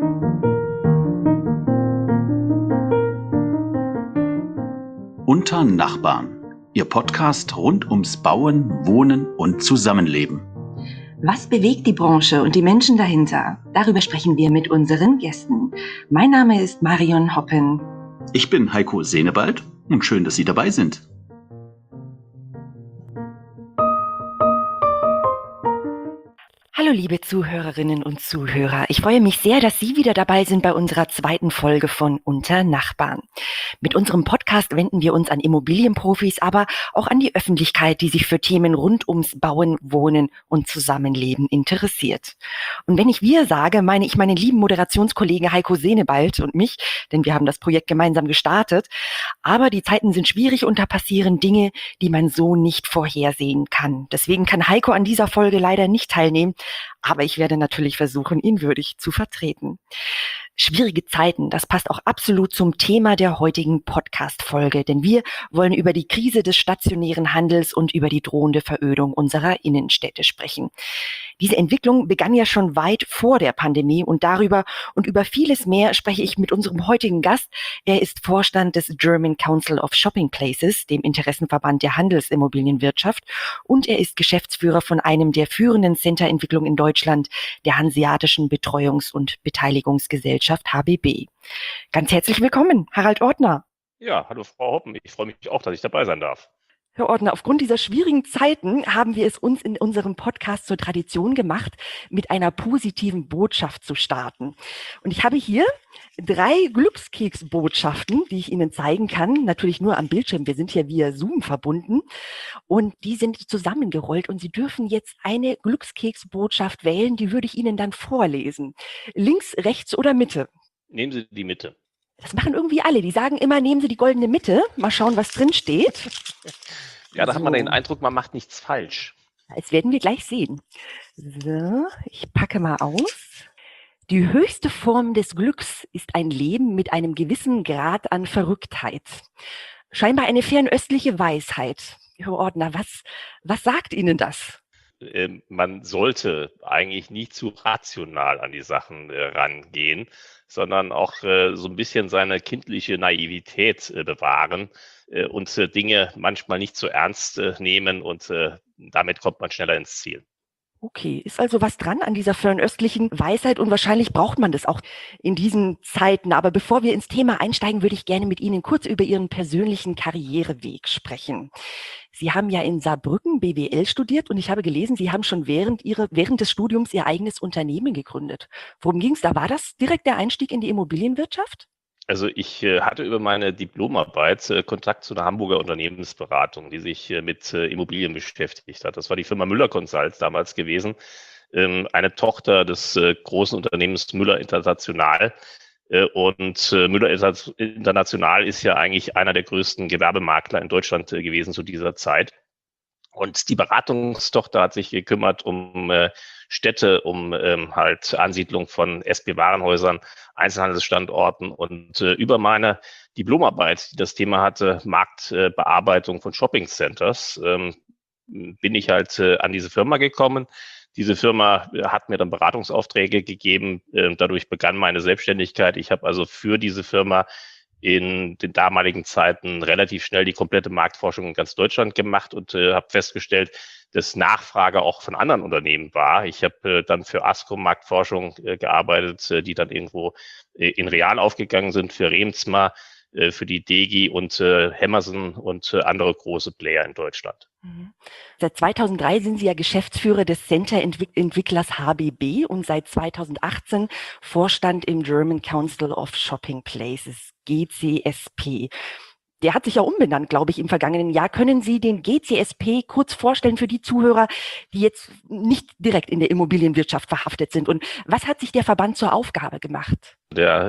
Unter Nachbarn, Ihr Podcast rund ums Bauen, Wohnen und Zusammenleben. Was bewegt die Branche und die Menschen dahinter? Darüber sprechen wir mit unseren Gästen. Mein Name ist Marion Hoppen. Ich bin Heiko Senebald und schön, dass Sie dabei sind. Hallo liebe Zuhörerinnen und Zuhörer, ich freue mich sehr, dass Sie wieder dabei sind bei unserer zweiten Folge von Unter Nachbarn. Mit unserem Podcast wenden wir uns an Immobilienprofis, aber auch an die Öffentlichkeit, die sich für Themen rund ums Bauen, Wohnen und Zusammenleben interessiert. Und wenn ich wir sage, meine ich meinen lieben Moderationskollegen Heiko Senebald und mich, denn wir haben das Projekt gemeinsam gestartet. Aber die Zeiten sind schwierig und da passieren Dinge, die man so nicht vorhersehen kann. Deswegen kann Heiko an dieser Folge leider nicht teilnehmen. Aber ich werde natürlich versuchen, ihn würdig zu vertreten. Schwierige Zeiten, das passt auch absolut zum Thema der heutigen Podcast-Folge, denn wir wollen über die Krise des stationären Handels und über die drohende Verödung unserer Innenstädte sprechen. Diese Entwicklung begann ja schon weit vor der Pandemie und darüber und über vieles mehr spreche ich mit unserem heutigen Gast. Er ist Vorstand des German Council of Shopping Places, dem Interessenverband der Handelsimmobilienwirtschaft, und er ist Geschäftsführer von einem der führenden Centerentwicklungen in Deutschland, der Hanseatischen Betreuungs- und Beteiligungsgesellschaft HBB. Ganz herzlich willkommen, Harald Ortner. Ja, hallo Frau Hoppen. Ich freue mich auch, dass ich dabei sein darf. Herr Ortner, aufgrund dieser schwierigen Zeiten haben wir es uns in unserem Podcast zur Tradition gemacht, mit einer positiven Botschaft zu starten. Und ich habe hier 3 Glückskeksbotschaften, die ich Ihnen zeigen kann, natürlich nur am Bildschirm. Wir sind hier via Zoom verbunden und die sind zusammengerollt und Sie dürfen jetzt eine Glückskeksbotschaft wählen, die würde ich Ihnen dann vorlesen. Links, rechts oder Mitte? Nehmen Sie die Mitte. Das machen irgendwie alle. Die sagen immer, nehmen Sie die goldene Mitte. Mal schauen, was drin steht. Ja, da hat man den Eindruck, man macht nichts falsch. Das werden wir gleich sehen. So, ich packe mal aus. Die höchste Form des Glücks ist ein Leben mit einem gewissen Grad an Verrücktheit. Scheinbar eine fernöstliche Weisheit. Herr Ordner, was sagt Ihnen das? Man sollte eigentlich nicht zu rational an die Sachen rangehen, sondern auch so ein bisschen seine kindliche Naivität bewahren und Dinge manchmal nicht zu ernst nehmen und damit kommt man schneller ins Ziel. Okay, ist also was dran an dieser fernöstlichen Weisheit und wahrscheinlich braucht man das auch in diesen Zeiten. Aber bevor wir ins Thema einsteigen, würde ich gerne mit Ihnen kurz über Ihren persönlichen Karriereweg sprechen. Sie haben ja in Saarbrücken BWL studiert und ich habe gelesen, Sie haben schon während des Studiums Ihr eigenes Unternehmen gegründet. Worum ging es da? War das direkt der Einstieg in die Immobilienwirtschaft? Also ich hatte über meine Diplomarbeit Kontakt zu einer Hamburger Unternehmensberatung, die sich mit Immobilien beschäftigt hat. Das war die Firma Müller Consult damals gewesen, eine Tochter des großen Unternehmens Müller International. Und Müller International ist ja eigentlich einer der größten Gewerbemakler in Deutschland gewesen zu dieser Zeit. Und die Beratungstochter hat sich gekümmert um Städte, um halt Ansiedlung von SB-Warenhäusern, Einzelhandelsstandorten und über meine Diplomarbeit, die das Thema hatte, Marktbearbeitung von Shopping-Centers, bin ich halt an diese Firma gekommen. Diese Firma hat mir dann Beratungsaufträge gegeben. Dadurch begann meine Selbstständigkeit. Ich habe also für diese Firma in den damaligen Zeiten relativ schnell die komplette Marktforschung in ganz Deutschland gemacht und habe festgestellt, dass Nachfrage auch von anderen Unternehmen war. Ich habe dann für ASCO Marktforschung gearbeitet, die dann irgendwo in Real aufgegangen sind, für Remsmar, für die Degi und Hammerson und andere große Player in Deutschland. Seit 2003 sind Sie ja Geschäftsführer des Center-Entwicklers HBB und seit 2018 Vorstand im German Council of Shopping Places, GCSP. Der hat sich ja umbenannt, glaube ich, im vergangenen Jahr. Können Sie den GCSP kurz vorstellen für die Zuhörer, die jetzt nicht direkt in der Immobilienwirtschaft verhaftet sind? Und was hat sich der Verband zur Aufgabe gemacht? Der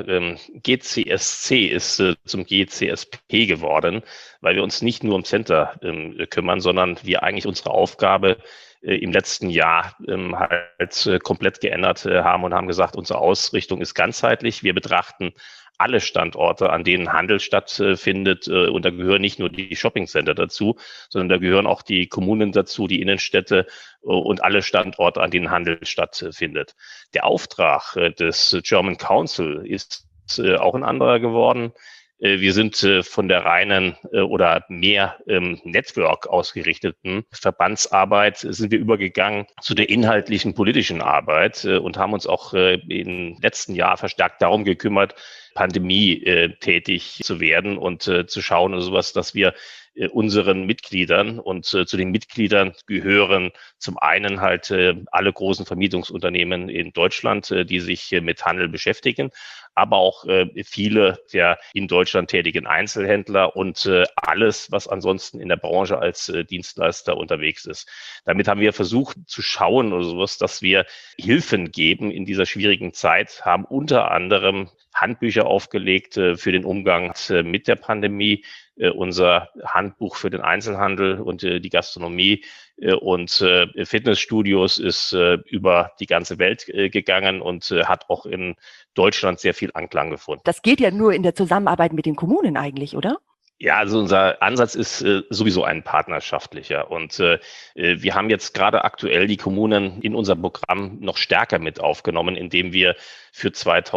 GCSC ist zum GCSP geworden, weil wir uns nicht nur um Center kümmern, sondern wir eigentlich unsere Aufgabe im letzten Jahr halt komplett geändert haben und haben gesagt, unsere Ausrichtung ist ganzheitlich. Wir betrachten alle Standorte, an denen Handel stattfindet. Und da gehören nicht nur die Shoppingcenter dazu, sondern da gehören auch die Kommunen dazu, die Innenstädte und alle Standorte, an denen Handel stattfindet. Der Auftrag des German Council ist auch ein anderer geworden. Wir sind von der reinen oder mehr Network ausgerichteten Verbandsarbeit sind wir übergegangen zu der inhaltlichen politischen Arbeit und haben uns auch im letzten Jahr verstärkt darum gekümmert, Pandemie tätig zu werden und zu schauen und sowas, dass wir unseren Mitgliedern und zu den Mitgliedern gehören zum einen halt alle großen Vermietungsunternehmen in Deutschland, die sich mit Handel beschäftigen, aber auch viele der in Deutschland tätigen Einzelhändler und alles, was ansonsten in der Branche als Dienstleister unterwegs ist. Damit haben wir versucht zu schauen oder sowas, dass wir Hilfen geben in dieser schwierigen Zeit, haben unter anderem Handbücher aufgelegt für den Umgang mit der Pandemie, unser Handbuch für den Einzelhandel und die Gastronomie und Fitnessstudios ist über die ganze Welt gegangen und hat auch in Deutschland sehr viel Anklang gefunden. Das geht ja nur in der Zusammenarbeit mit den Kommunen eigentlich, oder? Ja, also unser Ansatz ist sowieso ein partnerschaftlicher und wir haben jetzt gerade aktuell die Kommunen in unser Programm noch stärker mit aufgenommen, indem wir für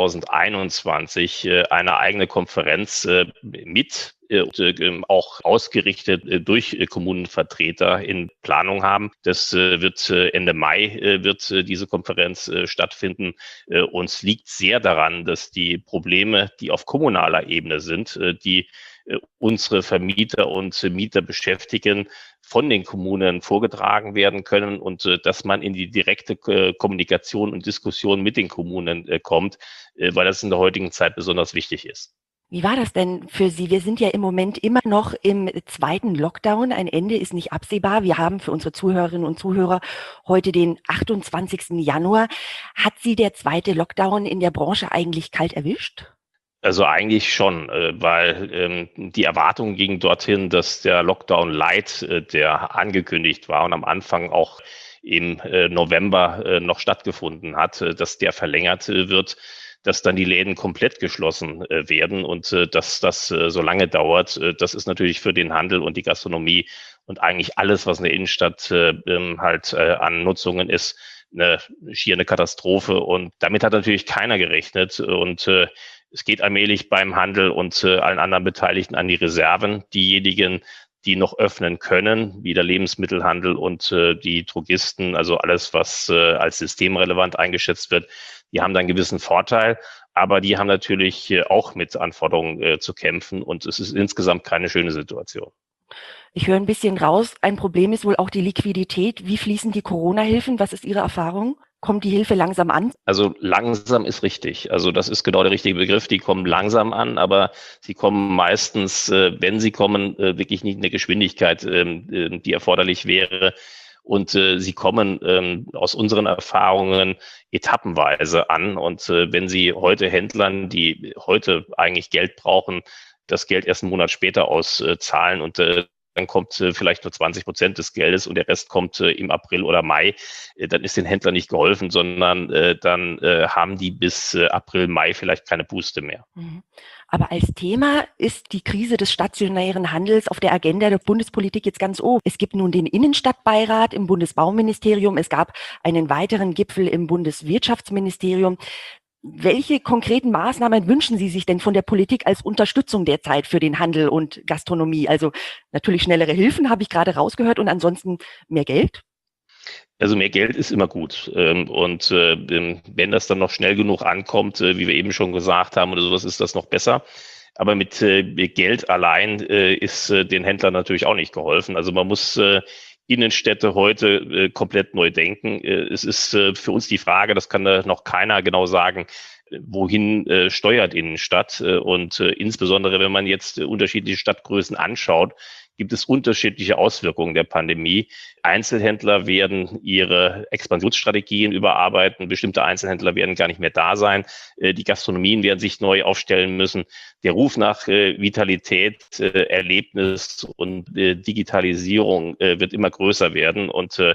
2021 eine eigene Konferenz mit auch ausgerichtet durch Kommunenvertreter in Planung haben. Das wird Ende Mai wird diese Konferenz stattfinden. Uns liegt sehr daran, dass die Probleme, die auf kommunaler Ebene sind, die unsere Vermieter und Mieter beschäftigen, von den Kommunen vorgetragen werden können und dass man in die direkte Kommunikation und Diskussion mit den Kommunen kommt, weil das in der heutigen Zeit besonders wichtig ist. Wie war das denn für Sie? Wir sind ja im Moment immer noch im zweiten Lockdown. Ein Ende ist nicht absehbar. Wir haben für unsere Zuhörerinnen und Zuhörer heute den 28. Januar. Hat Sie der zweite Lockdown in der Branche eigentlich kalt erwischt? Also eigentlich schon, weil die Erwartung ging dorthin, dass der Lockdown Light, der angekündigt war und am Anfang auch im November noch stattgefunden hat, dass der verlängert wird, dass dann die Läden komplett geschlossen werden und dass das so lange dauert. Das ist natürlich für den Handel und die Gastronomie und eigentlich alles, was in der Innenstadt an Nutzungen ist, schier eine Katastrophe. Und damit hat natürlich keiner gerechnet und es geht allmählich beim Handel und allen anderen Beteiligten an die Reserven. Diejenigen, die noch öffnen können, wie der Lebensmittelhandel und die Drogisten, also alles, was als systemrelevant eingeschätzt wird, die haben da einen gewissen Vorteil, aber die haben natürlich auch mit Anforderungen zu kämpfen und es ist insgesamt keine schöne Situation. Ich höre ein bisschen raus, ein Problem ist wohl auch die Liquidität. Wie fließen die Corona-Hilfen? Was ist Ihre Erfahrung? Kommt die Hilfe langsam an? Also langsam ist richtig. Also das ist genau der richtige Begriff. Die kommen langsam an, aber sie kommen meistens, wenn sie kommen, wirklich nicht in der Geschwindigkeit, die erforderlich wäre. Und sie kommen aus unseren Erfahrungen etappenweise an. Und wenn Sie heute Händlern, die heute eigentlich Geld brauchen, das Geld erst einen Monat später auszahlen und dann kommt vielleicht nur 20% des Geldes und der Rest kommt im April oder Mai, dann ist den Händlern nicht geholfen, sondern dann haben die bis April, Mai vielleicht keine Puste mehr. Aber als Thema ist die Krise des stationären Handels auf der Agenda der Bundespolitik jetzt ganz oben. Es gibt nun den Innenstadtbeirat im Bundesbauministerium. Es gab einen weiteren Gipfel im Bundeswirtschaftsministerium. Welche konkreten Maßnahmen wünschen Sie sich denn von der Politik als Unterstützung derzeit für den Handel und Gastronomie? Also natürlich schnellere Hilfen, habe ich gerade rausgehört, und ansonsten mehr Geld? Also mehr Geld ist immer gut. Und wenn das dann noch schnell genug ankommt, wie wir eben schon gesagt haben oder sowas, ist das noch besser. Aber mit Geld allein ist den Händlern natürlich auch nicht geholfen. Also man muss Innenstädte heute komplett neu denken. Es ist für uns die Frage, das kann noch keiner genau sagen, wohin steuert Innenstadt. Und insbesondere, wenn man jetzt unterschiedliche Stadtgrößen anschaut, gibt es unterschiedliche Auswirkungen der Pandemie. Einzelhändler werden ihre Expansionsstrategien überarbeiten. Bestimmte Einzelhändler werden gar nicht mehr da sein. Die Gastronomien werden sich neu aufstellen müssen. Der Ruf nach Vitalität, Erlebnis und Digitalisierung wird immer größer werden. Und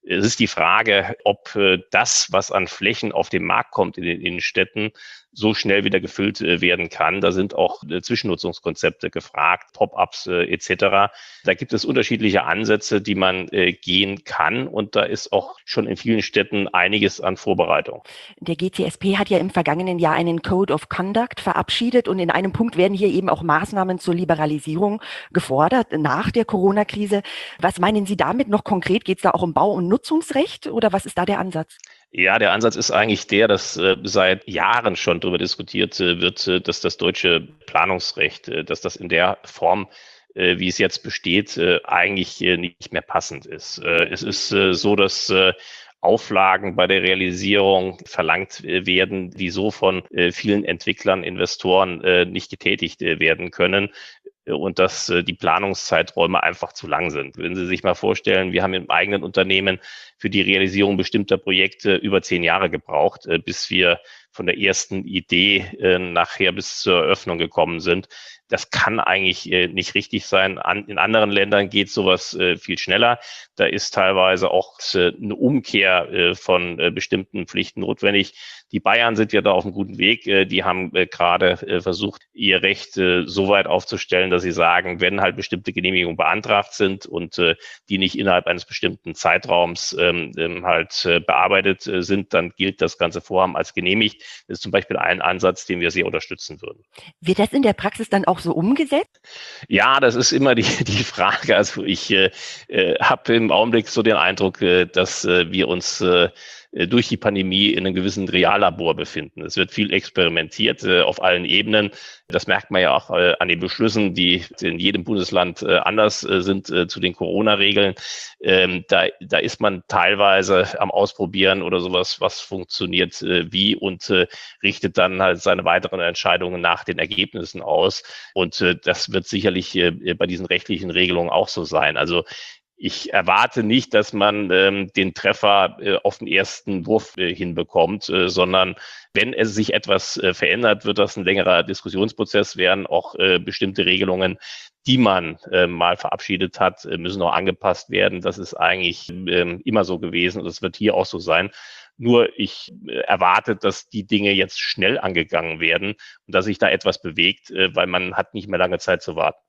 Es ist die Frage, ob das, was an Flächen auf den Markt kommt in den Innenstädten, so schnell wieder gefüllt werden kann. Da sind auch Zwischennutzungskonzepte gefragt, Pop-ups etc. Da gibt es unterschiedliche Ansätze, die man gehen kann. Und da ist auch schon in vielen Städten einiges an Vorbereitung. Der GCSP hat ja im vergangenen Jahr einen Code of Conduct verabschiedet und in einem Punkt werden hier eben auch Maßnahmen zur Liberalisierung gefordert nach der Corona-Krise. Was meinen Sie damit noch konkret? Geht es da auch um Bau- und Nutzungsrecht oder was ist da der Ansatz? Ja, der Ansatz ist eigentlich der, dass seit Jahren schon darüber diskutiert wird, dass das deutsche Planungsrecht, dass das in der Form, wie es jetzt besteht, eigentlich nicht mehr passend ist. Es ist so, dass Auflagen bei der Realisierung verlangt werden, die so von vielen Entwicklern, Investoren nicht getätigt werden können. Und dass die Planungszeiträume einfach zu lang sind. Wenn Sie sich mal vorstellen, wir haben im eigenen Unternehmen für die Realisierung bestimmter Projekte über 10 Jahre gebraucht, bis wir von der ersten Idee nachher bis zur Eröffnung gekommen sind. Das kann eigentlich nicht richtig sein. In anderen Ländern geht sowas viel schneller. Da ist teilweise auch eine Umkehr von bestimmten Pflichten notwendig. Die Bayern sind ja da auf einem guten Weg. Die haben gerade versucht, ihr Recht so weit aufzustellen, dass sie sagen, wenn halt bestimmte Genehmigungen beantragt sind und die nicht innerhalb eines bestimmten Zeitraums bearbeitet sind, dann gilt das ganze Vorhaben als genehmigt. Das ist zum Beispiel ein Ansatz, den wir sehr unterstützen würden. Wird das in der Praxis dann auch so umgesetzt? Ja, das ist immer die Frage. Also ich habe im Augenblick so den Eindruck, dass wir uns durch die Pandemie in einem gewissen Reallabor befinden. Es wird viel experimentiert auf allen Ebenen. Das merkt man ja auch an den Beschlüssen, die in jedem Bundesland anders sind zu den Corona-Regeln. Da ist man teilweise am Ausprobieren oder sowas, was funktioniert wie und richtet dann halt seine weiteren Entscheidungen nach den Ergebnissen aus. Und das wird sicherlich bei diesen rechtlichen Regelungen auch so sein. Also ich erwarte nicht, dass man den Treffer auf den ersten Wurf hinbekommt, sondern wenn es sich etwas verändert, wird das ein längerer Diskussionsprozess werden. Auch bestimmte Regelungen, die man mal verabschiedet hat, müssen auch angepasst werden. Das ist eigentlich immer so gewesen und das wird hier auch so sein. Nur ich erwarte, dass die Dinge jetzt schnell angegangen werden und dass sich da etwas bewegt, weil man hat nicht mehr lange Zeit zu warten.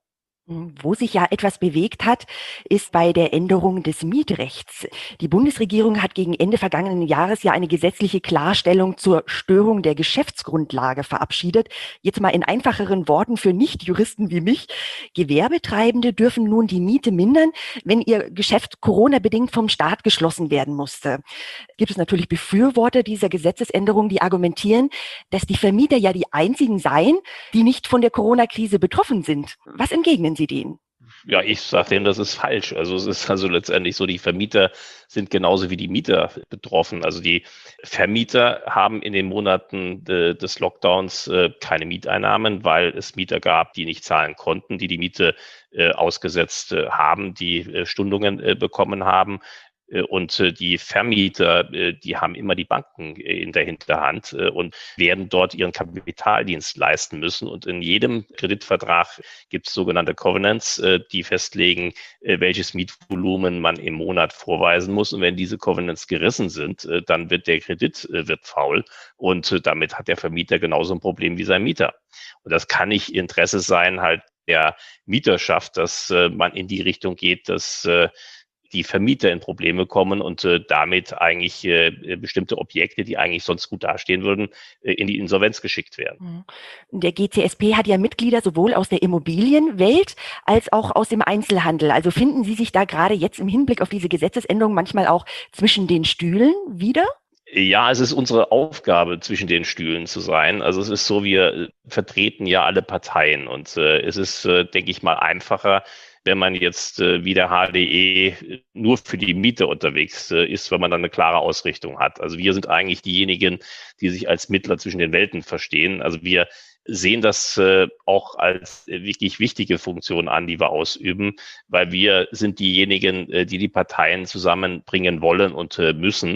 Wo sich ja etwas bewegt hat, ist bei der Änderung des Mietrechts. Die Bundesregierung hat gegen Ende vergangenen Jahres ja eine gesetzliche Klarstellung zur Störung der Geschäftsgrundlage verabschiedet. Jetzt mal in einfacheren Worten für Nichtjuristen wie mich. Gewerbetreibende dürfen nun die Miete mindern, wenn ihr Geschäft Corona-bedingt vom Staat geschlossen werden musste. Gibt es natürlich Befürworter dieser Gesetzesänderung, die argumentieren, dass die Vermieter ja die einzigen seien, die nicht von der Corona-Krise betroffen sind. Was entgegnen Sie denen? Ja, ich sage denen, das ist falsch. Also es ist also letztendlich so, die Vermieter sind genauso wie die Mieter betroffen. Also die Vermieter haben in den Monaten des Lockdowns keine Mieteinnahmen, weil es Mieter gab, die nicht zahlen konnten, die Miete ausgesetzt haben, die Stundungen bekommen haben. Und die Vermieter, die haben immer die Banken in der Hinterhand und werden dort ihren Kapitaldienst leisten müssen. Und in jedem Kreditvertrag gibt es sogenannte Covenants, die festlegen, welches Mietvolumen man im Monat vorweisen muss. Und wenn diese Covenants gerissen sind, dann wird der Kredit wird faul. Und damit hat der Vermieter genauso ein Problem wie sein Mieter. Und das kann nicht Interesse sein, halt der Mieterschaft, dass man in die Richtung geht, dass die Vermieter in Probleme kommen und damit eigentlich bestimmte Objekte, die eigentlich sonst gut dastehen würden, in die Insolvenz geschickt werden. Der GCSP hat ja Mitglieder sowohl aus der Immobilienwelt als auch aus dem Einzelhandel. Also finden Sie sich da gerade jetzt im Hinblick auf diese Gesetzesänderung manchmal auch zwischen den Stühlen wieder? Ja, es ist unsere Aufgabe, zwischen den Stühlen zu sein. Also es ist so, wir vertreten ja alle Parteien und es ist, denke ich mal, einfacher, wenn man jetzt wie der HDE nur für die Miete unterwegs ist, weil man dann eine klare Ausrichtung hat. Also wir sind eigentlich diejenigen, die sich als Mittler zwischen den Welten verstehen. Also wir sehen das auch als wirklich wichtige Funktion an, die wir ausüben, weil wir sind diejenigen, die die Parteien zusammenbringen wollen und müssen.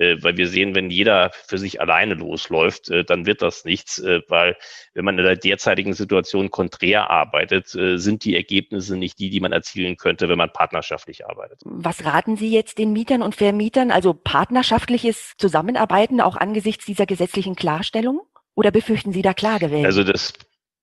weil wir sehen, wenn jeder für sich alleine losläuft, dann wird das nichts, weil wenn man in der derzeitigen Situation konträr arbeitet, sind die Ergebnisse nicht die man erzielen könnte, wenn man partnerschaftlich arbeitet. Was raten Sie jetzt den Mietern und Vermietern, also partnerschaftliches Zusammenarbeiten auch angesichts dieser gesetzlichen Klarstellung? Oder befürchten Sie da Klagewellen? Also das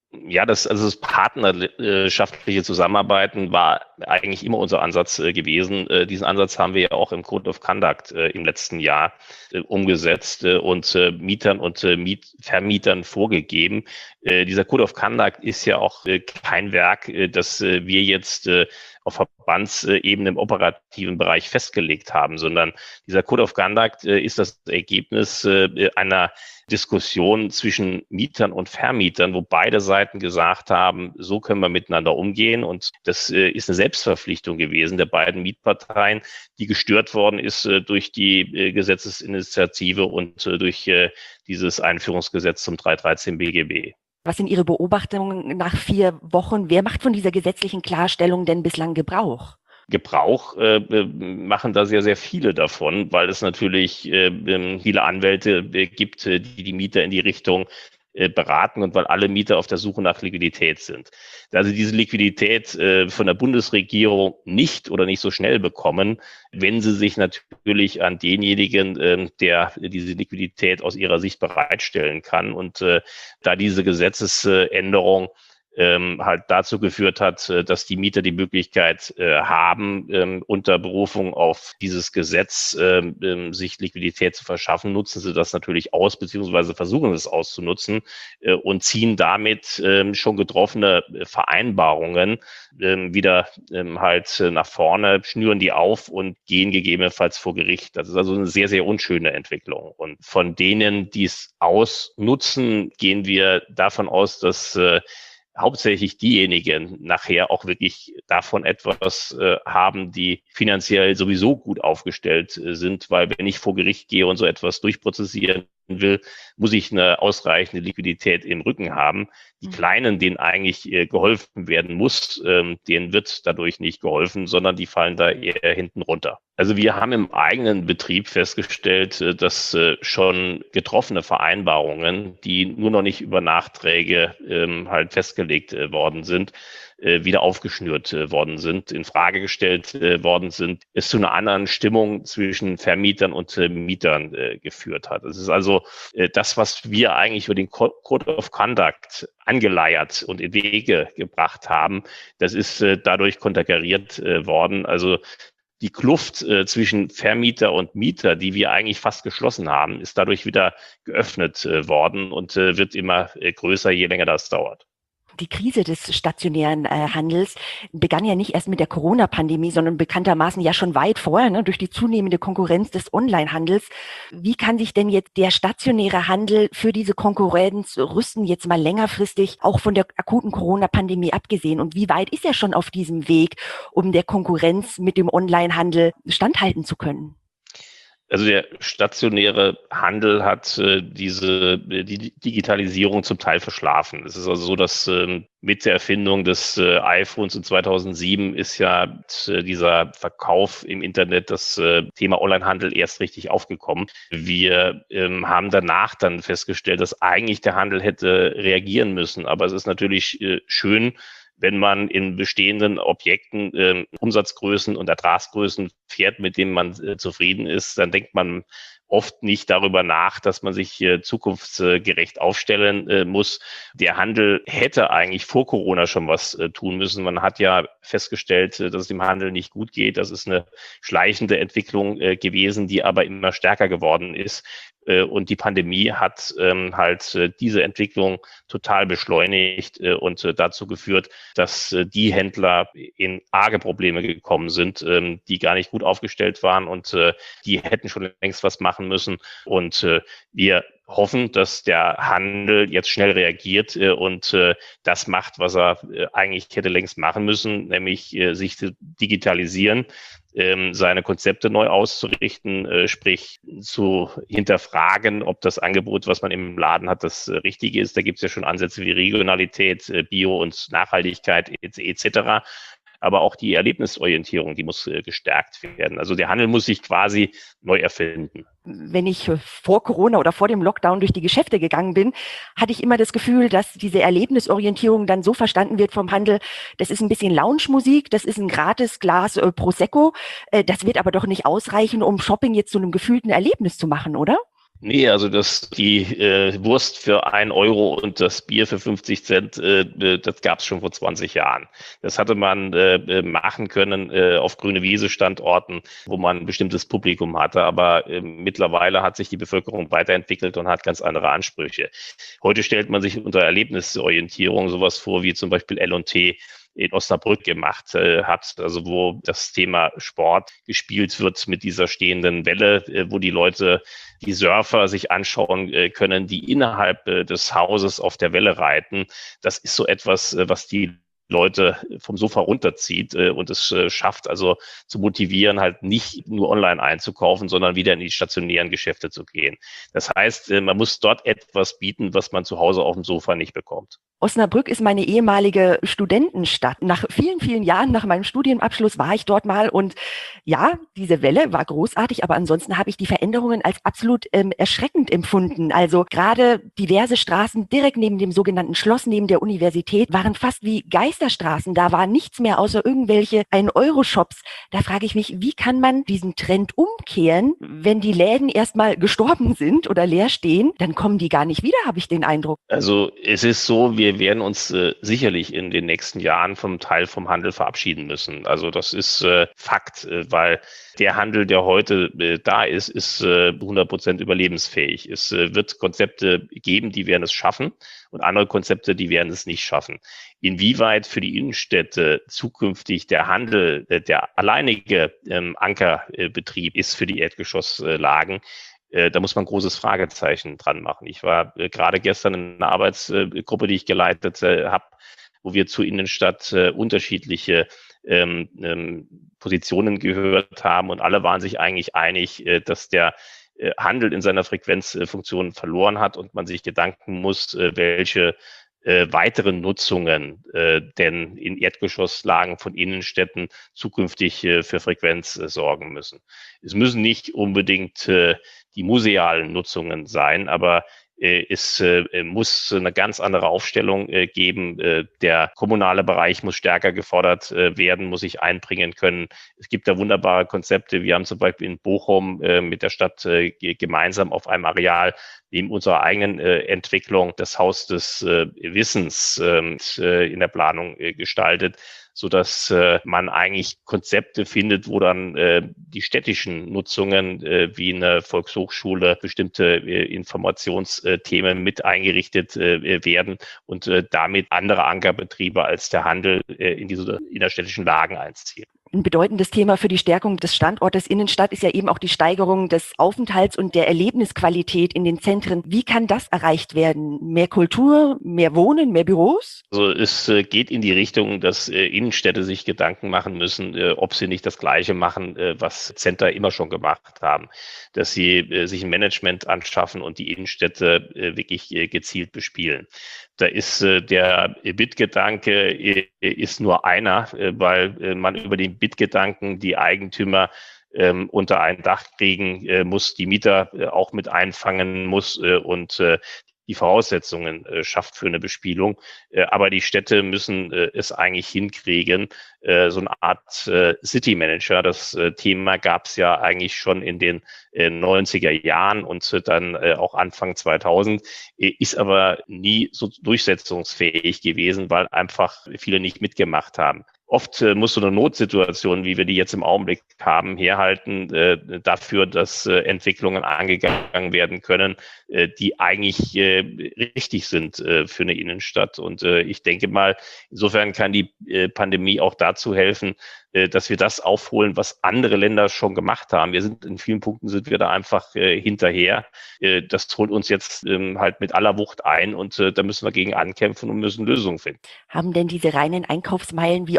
partnerschaftliche Zusammenarbeiten war eigentlich immer unser Ansatz gewesen. Diesen Ansatz haben wir ja auch im Code of Conduct im letzten Jahr umgesetzt und Mietern und Vermietern vorgegeben. Dieser Code of Conduct ist ja auch kein Werk, das wir jetzt auf Verbandsebene im operativen Bereich festgelegt haben, sondern dieser Code of Conduct ist das Ergebnis einer Diskussion zwischen Mietern und Vermietern, wo beide Seiten gesagt haben, so können wir miteinander umgehen. Und das ist eine Selbstverpflichtung gewesen der beiden Mietparteien, die gestört worden ist durch die Gesetzesinitiative und durch dieses Einführungsgesetz zum 313 BGB. Was sind Ihre Beobachtungen nach 4 Wochen? Wer macht von dieser gesetzlichen Klarstellung denn bislang Gebrauch? Gebrauch machen da sehr, sehr viele davon, weil es natürlich viele Anwälte gibt, die Mieter in die Richtung beraten und weil alle Mieter auf der Suche nach Liquidität sind. Da sie diese Liquidität von der Bundesregierung nicht oder nicht so schnell bekommen, wenden sie sich natürlich an denjenigen, der diese Liquidität aus ihrer Sicht bereitstellen kann. Und da diese Gesetzesänderung halt dazu geführt hat, dass die Mieter die Möglichkeit haben, unter Berufung auf dieses Gesetz sich Liquidität zu verschaffen, nutzen sie das natürlich aus, beziehungsweise versuchen es auszunutzen und ziehen damit schon getroffene Vereinbarungen wieder halt nach vorne, schnüren die auf und gehen gegebenenfalls vor Gericht. Das ist also eine sehr, sehr unschöne Entwicklung. Und von denen, die es ausnutzen, gehen wir davon aus, dass hauptsächlich diejenigen nachher auch wirklich davon etwas haben, die finanziell sowieso gut aufgestellt sind, weil wenn ich vor Gericht gehe und so etwas durchprozessieren will, muss ich eine ausreichende Liquidität im Rücken haben. Die Kleinen, denen eigentlich geholfen werden muss, denen wird dadurch nicht geholfen, sondern die fallen da eher hinten runter. Also wir haben im eigenen Betrieb festgestellt, dass schon getroffene Vereinbarungen, die nur noch nicht über Nachträge halt festgelegt worden sind, wieder aufgeschnürt worden sind, in Frage gestellt worden sind, es zu einer anderen Stimmung zwischen Vermietern und Mietern geführt hat. Es ist also das, was wir eigentlich über den Code of Conduct angeleiert und in Wege gebracht haben, das ist dadurch konterkariert worden. Also die Kluft zwischen Vermieter und Mieter, die wir eigentlich fast geschlossen haben, ist dadurch wieder geöffnet worden und wird immer größer, je länger das dauert. Die Krise des stationären Handels begann ja nicht erst mit der Corona-Pandemie, sondern bekanntermaßen ja schon weit vorher, ne, durch die zunehmende Konkurrenz des Online-Handels. Wie kann sich denn jetzt der stationäre Handel für diese Konkurrenz rüsten, jetzt mal längerfristig, auch von der akuten Corona-Pandemie abgesehen? Und wie weit ist er schon auf diesem Weg, um der Konkurrenz mit dem Online-Handel standhalten zu können? Also der stationäre Handel hat die Digitalisierung zum Teil verschlafen. Es ist also so, dass mit der Erfindung des iPhones in 2007 ist ja dieser Verkauf im Internet, das Thema Onlinehandel erst richtig aufgekommen. Wir haben danach dann festgestellt, dass eigentlich der Handel hätte reagieren müssen. Aber es ist natürlich schön, wenn man in bestehenden Objekten Umsatzgrößen und Ertragsgrößen fährt, mit denen man zufrieden ist, dann denkt man oft nicht darüber nach, dass man sich zukunftsgerecht aufstellen muss. Der Handel hätte eigentlich vor Corona schon was tun müssen. Man hat ja festgestellt, dass es dem Handel nicht gut geht. Das ist eine schleichende Entwicklung gewesen, die aber immer stärker geworden ist. Und die Pandemie hat halt diese Entwicklung total beschleunigt und dazu geführt, dass die Händler in arge Probleme gekommen sind, die gar nicht gut aufgestellt waren und die hätten schon längst was machen müssen. Und wir hoffen, dass der Handel jetzt schnell reagiert und das macht, was er eigentlich hätte längst machen müssen, nämlich sich zu digitalisieren, seine Konzepte neu auszurichten, sprich zu hinterfragen, ob das Angebot, was man im Laden hat, das Richtige ist. Da gibt es ja schon Ansätze wie Regionalität, Bio und Nachhaltigkeit etc. aber auch die Erlebnisorientierung, die muss gestärkt werden. Also der Handel muss sich quasi neu erfinden. Wenn ich vor Corona oder vor dem Lockdown durch die Geschäfte gegangen bin, hatte ich immer das Gefühl, dass diese Erlebnisorientierung dann so verstanden wird vom Handel, das ist ein bisschen Lounge-Musik, das ist ein gratis Glas Prosecco, das wird aber doch nicht ausreichen, um Shopping jetzt zu einem gefühlten Erlebnis zu machen, oder? Nee, also die Wurst für 1 Euro und das Bier für 50 Cent, das gab's schon vor 20 Jahren. Das hatte man machen können auf grüne Wiese-Standorten, wo man ein bestimmtes Publikum hatte. Aber mittlerweile hat sich die Bevölkerung weiterentwickelt und hat ganz andere Ansprüche. Heute stellt man sich unter Erlebnisorientierung sowas vor wie zum Beispiel L&T in Osnabrück gemacht hat, also wo das Thema Sport gespielt wird mit dieser stehenden Welle, wo die Leute, die Surfer sich anschauen können, die innerhalb des Hauses auf der Welle reiten. Das ist so etwas, was die Leute vom Sofa runterzieht und es schafft also zu motivieren, halt nicht nur online einzukaufen, sondern wieder in die stationären Geschäfte zu gehen. Das heißt, man muss dort etwas bieten, was man zu Hause auf dem Sofa nicht bekommt. Osnabrück ist meine ehemalige Studentenstadt. Nach vielen, vielen Jahren nach meinem Studienabschluss war ich dort mal und ja, diese Welle war großartig, aber ansonsten habe ich die Veränderungen als absolut erschreckend empfunden. Also gerade diverse Straßen direkt neben dem sogenannten Schloss, neben der Universität, waren fast wie Geisterstraßen. Da war nichts mehr außer irgendwelche 1-Euro-Shops. Da frage ich mich, wie kann man diesen Trend umkehren, wenn die Läden erstmal gestorben sind oder leer stehen, dann kommen die gar nicht wieder, habe ich den Eindruck. Also es ist so, wir werden uns sicherlich in den nächsten Jahren vom Handel verabschieden müssen. Also das ist Fakt, weil der Handel, der heute da ist 100% überlebensfähig. Es wird Konzepte geben, die werden es schaffen und andere Konzepte, die werden es nicht schaffen. Inwieweit für die Innenstädte zukünftig der Handel der alleinige Ankerbetrieb ist für die Erdgeschosslagen, da muss man ein großes Fragezeichen dran machen. Ich war gerade gestern in einer Arbeitsgruppe, die ich geleitet habe, wo wir zur Innenstadt unterschiedliche Positionen gehört haben und alle waren sich eigentlich einig, dass der Handel in seiner Frequenzfunktion verloren hat und man sich Gedanken muss, welche weiteren Nutzungen denn in Erdgeschosslagen von Innenstädten zukünftig für Frequenz sorgen müssen. Es müssen nicht unbedingt die musealen Nutzungen sein, aber es muss eine ganz andere Aufstellung geben. Der kommunale Bereich muss stärker gefordert werden, muss sich einbringen können. Es gibt da wunderbare Konzepte. Wir haben zum Beispiel in Bochum mit der Stadt gemeinsam auf einem Areal neben unserer eigenen Entwicklung das Haus des Wissens in der Planung gestaltet, so dass man eigentlich Konzepte findet, wo dann die städtischen Nutzungen wie eine Volkshochschule bestimmte Informationsthemen mit eingerichtet werden und damit andere Ankerbetriebe als der Handel in diese innerstädtischen Lagen einziehen. Ein bedeutendes Thema für die Stärkung des Standortes Innenstadt ist ja eben auch die Steigerung des Aufenthalts und der Erlebnisqualität in den Zentren. Wie kann das erreicht werden? Mehr Kultur, mehr Wohnen, mehr Büros? Also es geht in die Richtung, dass Innenstädte sich Gedanken machen müssen, ob sie nicht das Gleiche machen, was Center immer schon gemacht haben. Dass sie sich ein Management anschaffen und die Innenstädte wirklich gezielt bespielen. Da ist der BIT-Gedanke ist nur einer, weil man über den BIT-Gedanken die Eigentümer unter ein Dach kriegen muss, die Mieter auch mit einfangen muss und die Voraussetzungen schafft für eine Bespielung. Aber die Städte müssen es eigentlich hinkriegen, so eine Art City Manager. Das Thema gab es ja eigentlich schon in den 90er Jahren und dann auch Anfang 2000, ist aber nie so durchsetzungsfähig gewesen, weil einfach viele nicht mitgemacht haben. Oft muss so eine Notsituation, wie wir die jetzt im Augenblick haben, herhalten dafür, dass Entwicklungen angegangen werden können, die eigentlich richtig sind für eine Innenstadt. Und ich denke mal, insofern kann die Pandemie auch dazu helfen, dass wir das aufholen, was andere Länder schon gemacht haben. In vielen Punkten sind wir da einfach hinterher. Das holt uns jetzt halt mit aller Wucht ein und da müssen wir gegen ankämpfen und müssen Lösungen finden. Haben denn diese reinen Einkaufsmeilen wie auch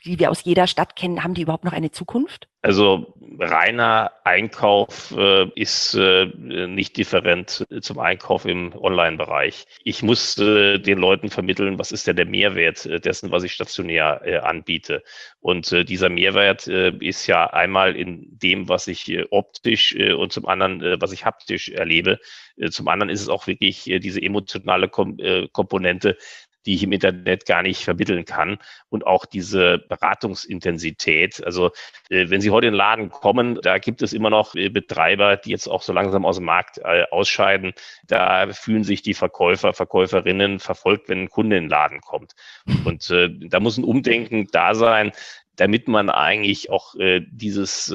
die wir aus jeder Stadt kennen, haben die überhaupt noch eine Zukunft? Also reiner Einkauf ist nicht different zum Einkauf im Online-Bereich. Ich muss den Leuten vermitteln, was ist denn der Mehrwert dessen, was ich stationär anbiete. Und dieser Mehrwert ist ja einmal in dem, was ich optisch und zum anderen, was ich haptisch erlebe. Zum anderen ist es auch wirklich diese emotionale Komponente, die ich im Internet gar nicht vermitteln kann, und auch diese Beratungsintensität. Also wenn Sie heute in den Laden kommen, da gibt es immer noch Betreiber, die jetzt auch so langsam aus dem Markt ausscheiden. Da fühlen sich die Verkäufer, Verkäuferinnen verfolgt, wenn ein Kunde in den Laden kommt. Und da muss ein Umdenken da sein, damit man eigentlich auch dieses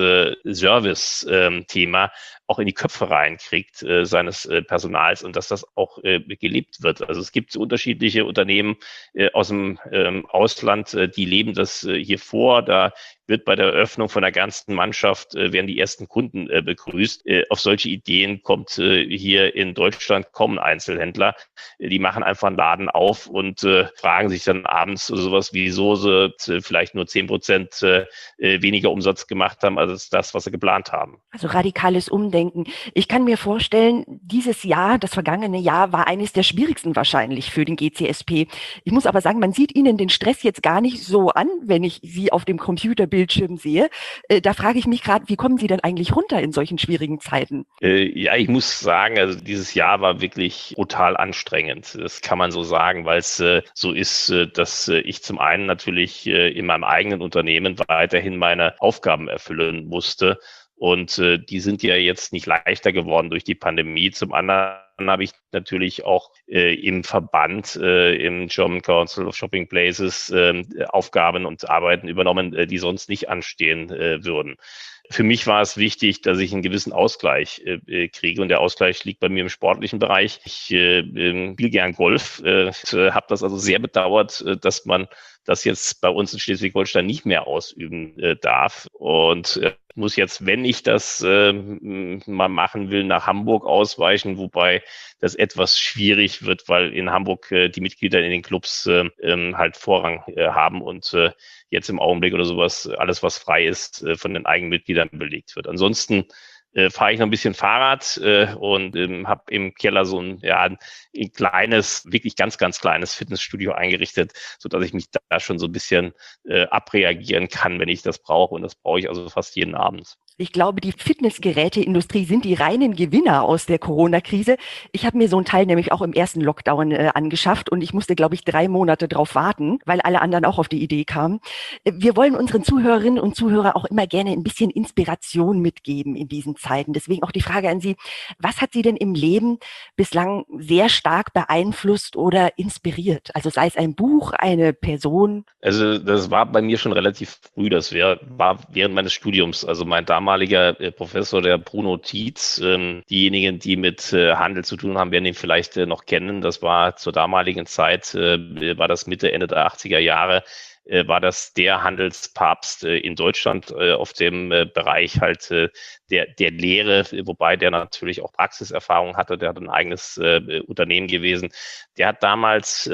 Service-Thema auch in die Köpfe reinkriegt seines Personals und dass das auch gelebt wird. Also es gibt unterschiedliche Unternehmen aus dem Ausland, die leben das hier vor. Da wird bei der Eröffnung von der ganzen Mannschaft, werden die ersten Kunden begrüßt. Auf solche Ideen kommt hier in Deutschland kaum ein Einzelhändler. Die machen einfach einen Laden auf und fragen sich dann abends sowas, wieso sie vielleicht nur 10% weniger Umsatz gemacht haben als das, was sie geplant haben. Also radikales Umdenken. Ich kann mir vorstellen, dieses Jahr, das vergangene Jahr, war eines der schwierigsten wahrscheinlich für den GCSP. Ich muss aber sagen, man sieht Ihnen den Stress jetzt gar nicht so an, wenn ich Sie auf dem Computerbildschirm sehe. Da frage ich mich gerade, wie kommen Sie denn eigentlich runter in solchen schwierigen Zeiten? Ja, ich muss sagen, also dieses Jahr war wirklich brutal anstrengend. Das kann man so sagen, weil es so ist, dass ich zum einen natürlich in meinem eigenen Unternehmen weiterhin meine Aufgaben erfüllen musste. Und die sind ja jetzt nicht leichter geworden durch die Pandemie. Zum anderen habe ich natürlich auch im Verband, im German Council of Shopping Places, Aufgaben und Arbeiten übernommen, die sonst nicht anstehen würden. Für mich war es wichtig, dass ich einen gewissen Ausgleich kriege, und der Ausgleich liegt bei mir im sportlichen Bereich. Ich spiele gern Golf, habe das also sehr bedauert, dass man das jetzt bei uns in Schleswig-Holstein nicht mehr ausüben darf, und muss jetzt, wenn ich das mal machen will, nach Hamburg ausweichen, wobei das etwas schwierig wird, weil in Hamburg die Mitglieder in den Clubs halt Vorrang haben und jetzt im Augenblick oder sowas, alles was frei ist, von den eigenen Mitgliedern belegt wird. Ansonsten fahre ich noch ein bisschen Fahrrad und habe im Keller so ein kleines, wirklich ganz, ganz kleines Fitnessstudio eingerichtet, sodass ich mich da schon so ein bisschen abreagieren kann, wenn ich das brauche. Und das brauche ich also fast jeden Abend. Ich glaube, die Fitnessgeräteindustrie sind die reinen Gewinner aus der Corona-Krise. Ich habe mir so ein Teil nämlich auch im ersten Lockdown angeschafft, und ich musste, glaube ich, 3 Monate drauf warten, weil alle anderen auch auf die Idee kamen. Wir wollen unseren Zuhörerinnen und Zuhörern auch immer gerne ein bisschen Inspiration mitgeben in diesen Zeiten. Deswegen auch die Frage an Sie: Was hat Sie denn im Leben bislang sehr stark beeinflusst oder inspiriert? Also sei es ein Buch, eine Person? Also das war bei mir schon relativ früh. Das war während meines Studiums. Also mein damaliger Professor, der Bruno Tietz, diejenigen, die mit Handel zu tun haben, werden ihn vielleicht noch kennen. Das war zur damaligen Zeit, war das Mitte, Ende der 80er Jahre, war das der Handelspapst in Deutschland auf dem Bereich halt der Lehre, wobei der natürlich auch Praxiserfahrung hatte. Der hat ein eigenes Unternehmen gewesen. Der hat damals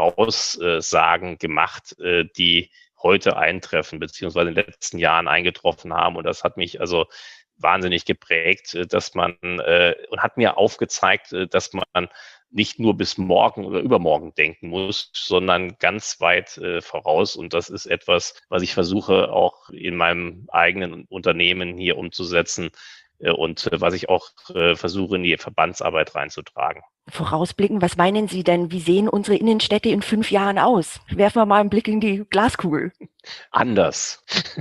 Voraussagen gemacht, die heute eintreffen, beziehungsweise in den letzten Jahren eingetroffen haben. Und das hat mich also wahnsinnig geprägt, dass man und hat mir aufgezeigt, dass man nicht nur bis morgen oder übermorgen denken muss, sondern ganz weit voraus. Und das ist etwas, was ich versuche auch in meinem eigenen Unternehmen hier umzusetzen und was ich auch versuche in die Verbandsarbeit reinzutragen. Vorausblicken, was meinen Sie denn? Wie sehen unsere Innenstädte in 5 Jahren aus? Werfen wir mal einen Blick in die Glaskugel. Anders.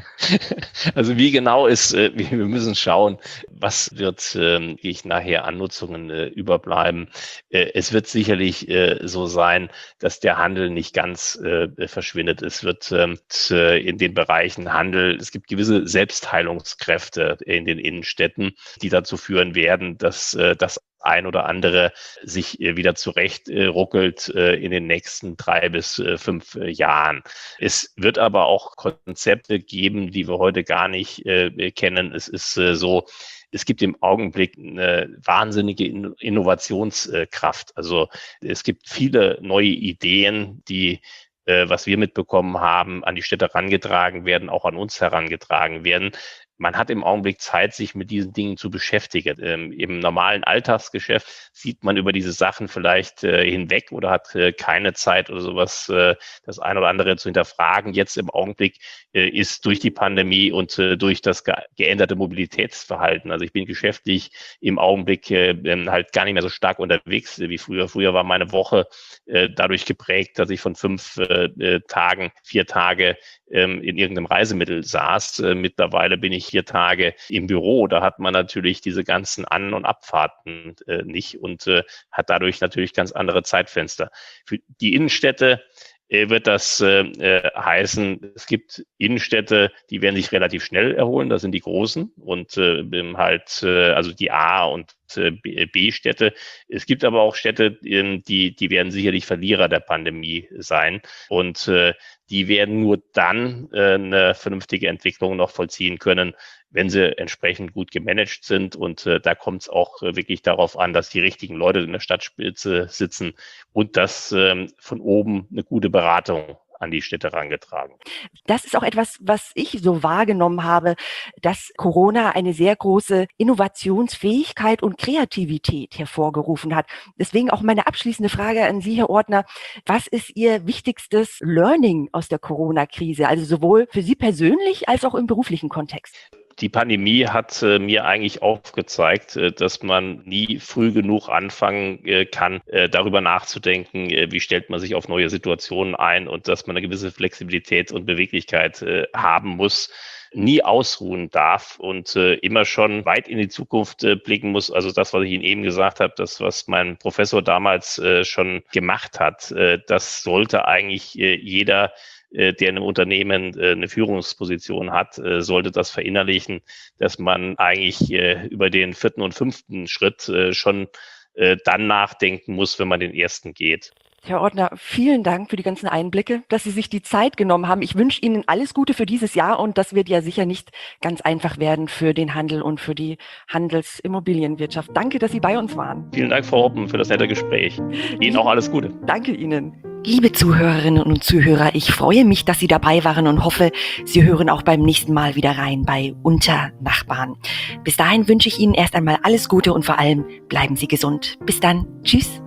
Also wie genau ist, wir müssen schauen, was wird nachher an Nutzungen überbleiben. Es wird sicherlich so sein, dass der Handel nicht ganz verschwindet. Es wird in den Bereichen Handel, es gibt gewisse Selbstheilungskräfte in den Innenstädten, die dazu führen werden, dass das ein oder andere sich wieder zurecht ruckelt in den nächsten 3 bis 5 Jahren. Es wird aber auch Konzepte geben, die wir heute gar nicht kennen. Es ist so, es gibt im Augenblick eine wahnsinnige Innovationskraft. Also es gibt viele neue Ideen, die was wir mitbekommen haben, an die Städte herangetragen werden, auch an uns herangetragen werden. Man hat im Augenblick Zeit, sich mit diesen Dingen zu beschäftigen. Im normalen Alltagsgeschäft sieht man über diese Sachen vielleicht hinweg oder hat keine Zeit oder sowas, das ein oder andere zu hinterfragen. Jetzt im Augenblick ist durch die Pandemie und durch das geänderte Mobilitätsverhalten, also ich bin geschäftlich im Augenblick halt gar nicht mehr so stark unterwegs wie früher. Früher war meine Woche dadurch geprägt, dass ich von 5 Tagen 4 Tage in irgendeinem Reisemittel saß. Mittlerweile bin ich 4 Tage im Büro. Da hat man natürlich diese ganzen An- und Abfahrten nicht und hat dadurch natürlich ganz andere Zeitfenster. Für die Innenstädte wird das heißen, es gibt Innenstädte, die werden sich relativ schnell erholen, das sind die großen und also die A- und B-Städte. Es gibt aber auch Städte, die werden sicherlich Verlierer der Pandemie sein und die werden nur dann eine vernünftige Entwicklung noch vollziehen können, wenn sie entsprechend gut gemanagt sind. Und da kommt es auch wirklich darauf an, dass die richtigen Leute in der Stadtspitze sitzen und dass von oben eine gute Beratung an die Städte herangetragen. Das ist auch etwas, was ich so wahrgenommen habe, dass Corona eine sehr große Innovationsfähigkeit und Kreativität hervorgerufen hat. Deswegen auch meine abschließende Frage an Sie, Herr Ortner. Was ist Ihr wichtigstes Learning aus der Corona-Krise? Also sowohl für Sie persönlich als auch im beruflichen Kontext. Die Pandemie hat mir eigentlich aufgezeigt, dass man nie früh genug anfangen kann, darüber nachzudenken, wie stellt man sich auf neue Situationen ein und dass man eine gewisse Flexibilität und Beweglichkeit haben muss, nie ausruhen darf und immer schon weit in die Zukunft blicken muss. Also das, was ich Ihnen eben gesagt habe, das, was mein Professor damals schon gemacht hat, das sollte eigentlich jeder, der in einem Unternehmen eine Führungsposition hat, sollte das verinnerlichen, dass man eigentlich über den 4. und 5. Schritt schon dann nachdenken muss, wenn man den ersten geht. Herr Ortner, vielen Dank für die ganzen Einblicke, dass Sie sich die Zeit genommen haben. Ich wünsche Ihnen alles Gute für dieses Jahr und das wird ja sicher nicht ganz einfach werden für den Handel und für die Handelsimmobilienwirtschaft. Danke, dass Sie bei uns waren. Vielen Dank, Frau Hoppen, für das nette Gespräch. Ihnen auch alles Gute. Danke Ihnen. Liebe Zuhörerinnen und Zuhörer, ich freue mich, dass Sie dabei waren und hoffe, Sie hören auch beim nächsten Mal wieder rein bei Unter Nachbarn. Bis dahin wünsche ich Ihnen erst einmal alles Gute und vor allem bleiben Sie gesund. Bis dann. Tschüss.